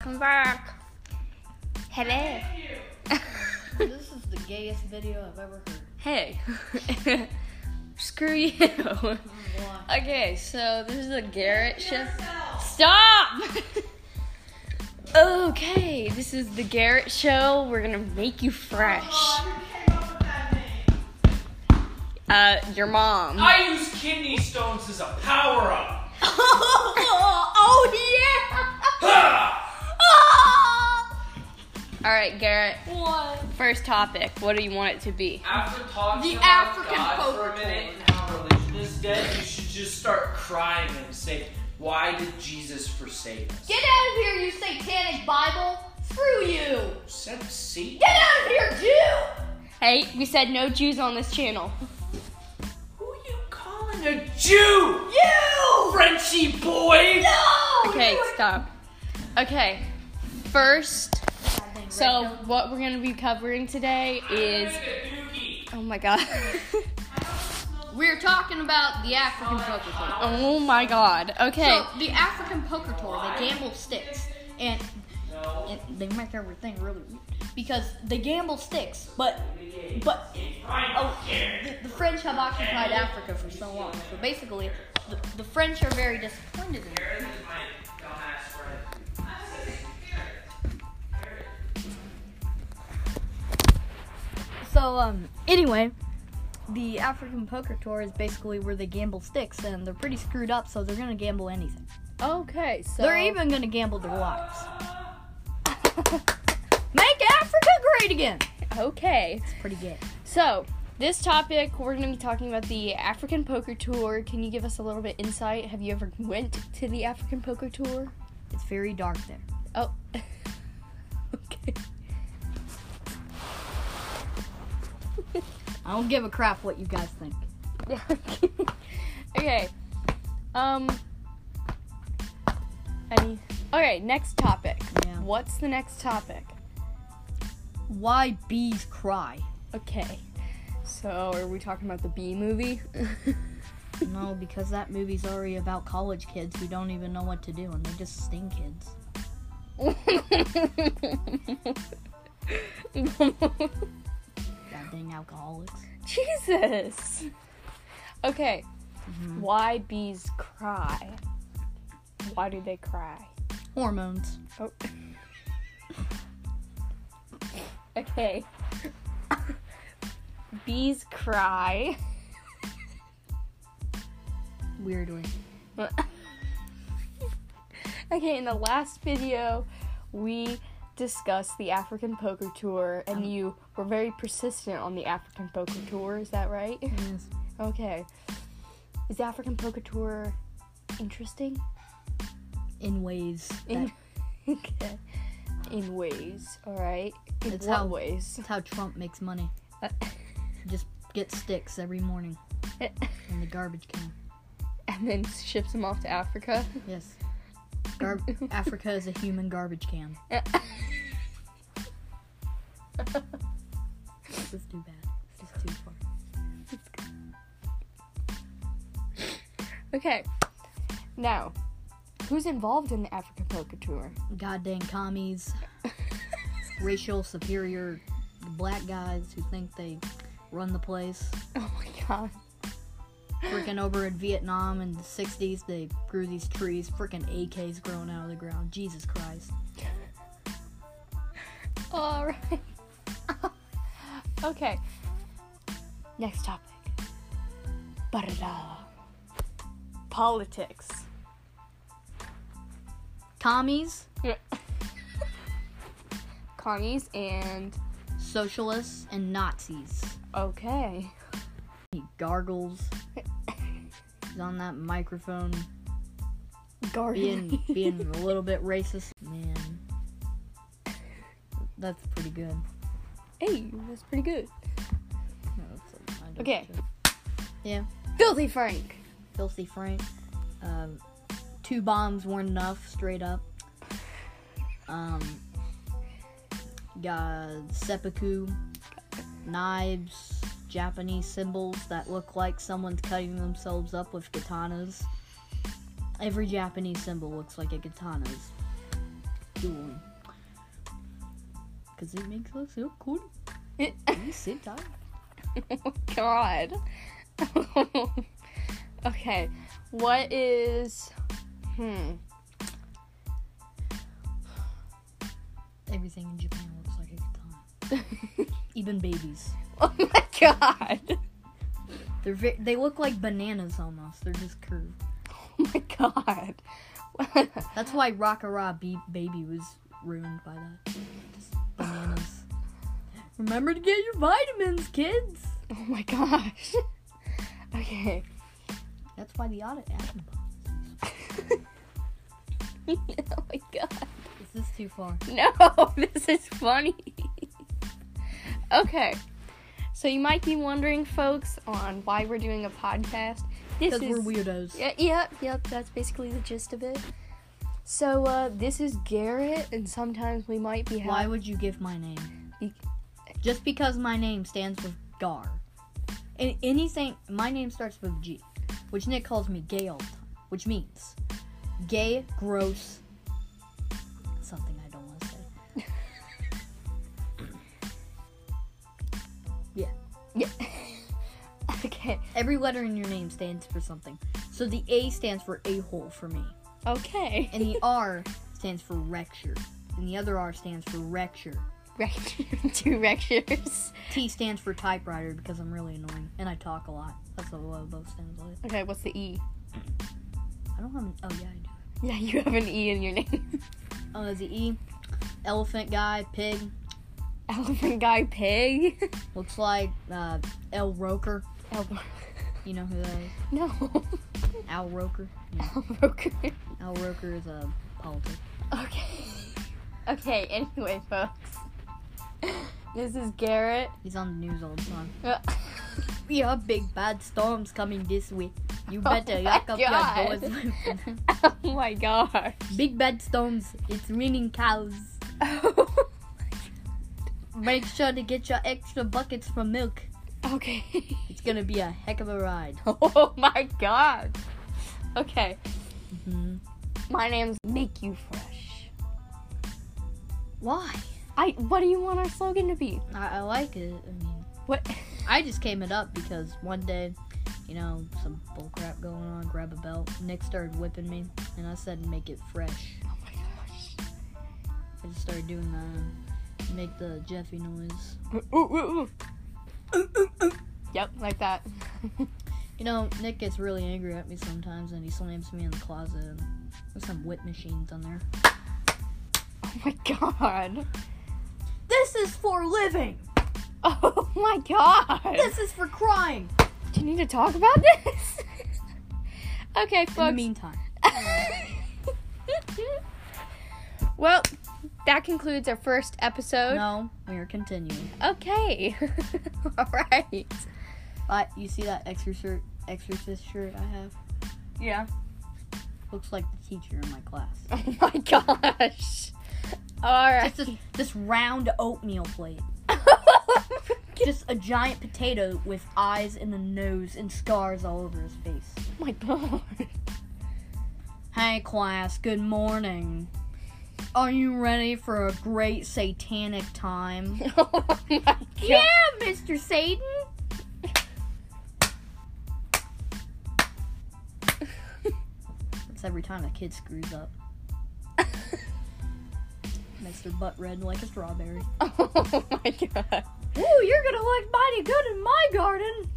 welcome back. Hello. This is the gayest video I've ever heard. Hey. Screw you. Okay, so this is the Garrett show. Stop! Okay, this is the Garrett show. We're gonna make you fresh. Your mom. I use kidney stones as a power-up. Oh yeah! Alright, Garrett. What? First topic. What do you want it to be? After talking The about African God for poker a minute tour. and how religion is dead, you should just start crying and say, why did Jesus forsake us? Get out of here, you satanic Bible! Screw you! Said Satan? Get out of here, Jew! Hey, we said no Jews on this channel. Who are you calling a Jew? You! Frenchy boy! No! Okay, You are- stop. Okay, first, Goddamn so redneck. what we're gonna be covering today is, I'm gonna get dookie. oh my god. We're talking about the African poker tour. Oh my god. Okay. So, the African poker tour, they gamble sticks. And they make everything really weird. Because they gamble sticks, but the French have occupied Africa for so long. So basically, the French are very disappointed in it. This is my dumbass friend. So, anyway, the African poker tour is basically where they gamble sticks, and they're pretty screwed up, so they're gonna gamble anything. Okay, so They're even gonna gamble their lives. Make Africa great again! okay. It's pretty gay. So, this topic, we're going to be talking about the African Poker Tour. Can you give us a little bit insight? Have you ever went to the African Poker Tour? It's very dark there. Oh. Okay. I don't give a crap what you guys think. Yeah. Okay. Okay, next topic. Yeah. What's the next topic? Why bees cry? Okay. So, are we talking about the Bee movie? No, because that movie's already about college kids who don't even know what to do, and they just sting kids. God dang alcoholics. Jesus. Okay. Mm-hmm. Why bees cry? Why do they cry? Hormones. Oh. Okay. Bees cry. Weirdly. Okay, in the last video, we discussed the African Poker Tour, and you were very persistent on the African Poker Tour. Is that right? Yes. Okay. Is the African Poker Tour interesting? In ways. In okay. In ways, all right. In It's what how- ways? That's how Trump makes money. Just get sticks every morning in the garbage can. And then ships them off to Africa. Yes. Africa is a human garbage can. This is too bad. This is too far. Okay. Now, who's involved in the African Poker Tour? Goddamn commies. Racial superior black guys who think they run the place. Oh my god. Freaking over in Vietnam in the 60s, they grew these trees. Freaking AKs growing out of the ground. Jesus Christ. Alright. Okay. Next topic. Ba-da-da. Politics. Commies, Commies and... socialists, and Nazis. Okay. He gargles. He's on that microphone Garden. being a little bit racist. Man. That's pretty good. Hey, that's pretty good. No, that's I don't Okay. care. Yeah. Filthy Frank. Filthy Frank. 2 bombs weren't enough, straight up. Got seppuku, knives, Japanese symbols that look like someone's cutting themselves up with katanas. Every Japanese symbol looks like a katana's dueling. Because it makes us feel cool. Oh We sit down. my god. Okay, what is... Everything in Japan looks like a good time. Even babies. Oh my god. They look like bananas almost. They're just curved. Oh my god. That's why Rock-a-Raw Baby was ruined by that. Just bananas. Remember to get your vitamins, kids. Oh my gosh. Okay. That's why the atom bomb. Oh my god. Is this too far? No, this is funny. Okay. So you might be wondering, folks, on why we're doing a podcast. Because we're weirdos. Yep, that's basically the gist of it. So, this is Garrett, and sometimes we might be Why would you give my name? Just because my name stands with Gar. And anything, my name starts with G, which Nick calls me gay all the time, which means gay, gross, something I don't want to say. Yeah. Okay. Every letter in your name stands for something. So the A stands for a-hole for me. Okay. And the R stands for recture. And the other R stands for recture. Two lectures. T stands for typewriter because I'm really annoying. And I talk a lot. That's what one of those stands for. Okay, what's the E? I don't have an... Oh, yeah, I do. Yeah, you have an E in your name. Oh, there's the E. Elephant guy, pig. Elephant guy pig. Looks like Al Roker. Elbow. You know who that is? No. Al Roker. Yeah. Okay. Al Roker is a politician. Okay, anyway, folks. This is Garrett. He's on the news all the time. Uh, We have big bad storms coming this way. You better my lock up God. your doors. Oh my gosh. Big bad storms. It's raining cows. Make sure to get your extra buckets for milk. Okay. It's gonna be a heck of a ride. Oh my god. Okay. Mm-hmm. My name's Make You Fresh. Why? What do you want our slogan to be? I like it. I mean, What? I just came it up because one day, you know, some bullcrap going on, grab a belt. Nick started whipping me, and I said, make it fresh. Oh my gosh. I just started doing make the Jeffy noise. Yep, like that. You know, Nick gets really angry at me sometimes, and he slams me in the closet. And there's some whip machines on there. Oh my god. This is for living! Oh my god. This is for crying! Do you need to talk about this? Okay, folks. In the meantime. Well, that concludes our first episode. No, we are continuing. Okay. Alright. You see that exorcist shirt I have? Yeah. Looks like the teacher in my class. Oh my gosh. Alright. Just this round oatmeal plate. Just a giant potato with eyes in the nose and scars all over his face. Oh my god. Hey class, good morning. Are you ready for a great satanic time? Oh my god. Yeah, Mr. Satan! That's every time a kid screws up. Makes their butt red like a strawberry. Oh my god. Ooh, you're gonna look mighty good in my garden!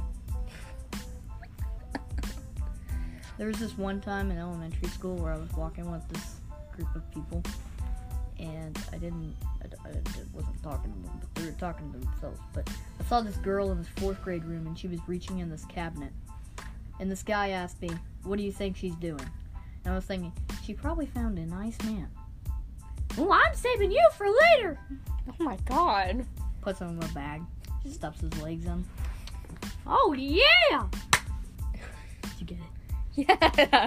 There was this one time in elementary school where I was walking with this group of people, and I wasn't talking to them, but they were talking to themselves. But I saw this girl in this 4th grade room, and she was reaching in this cabinet. And this guy asked me, what do you think she's doing? And I was thinking, she probably found a nice man. Well, I'm saving you for later! Oh my god. Puts him in a bag, stuffs his legs in. Oh, yeah! Did you get it? Yeah.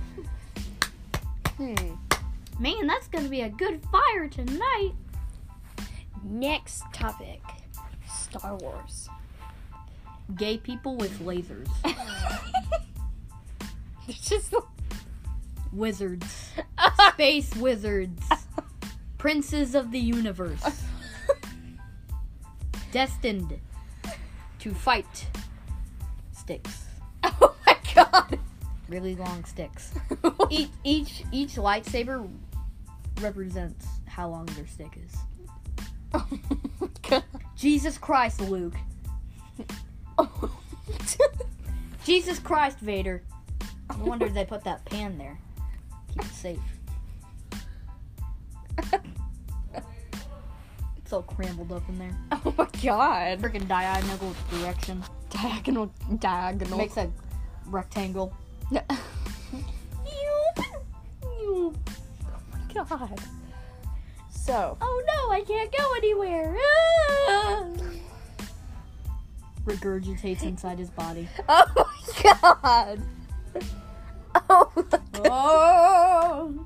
Man, that's gonna be a good fire tonight. Next topic. Star Wars. Gay people with lasers. It's just Wizards. Space wizards. Princes of the universe. destined to fight sticks. Oh my god. Really long sticks. Each lightsaber represents how long their stick is. Oh my god. Jesus Christ, Luke. Oh. Jesus Christ, Vader. No wonder they put that pan there. Keep it safe. It's all crambled up in there. Oh my god. Freaking diagonal direction. Diagonal. Makes a rectangle. Oh my god. So. Oh no, I can't go anywhere. Regurgitates inside his body. Oh my god. Oh my god. Oh.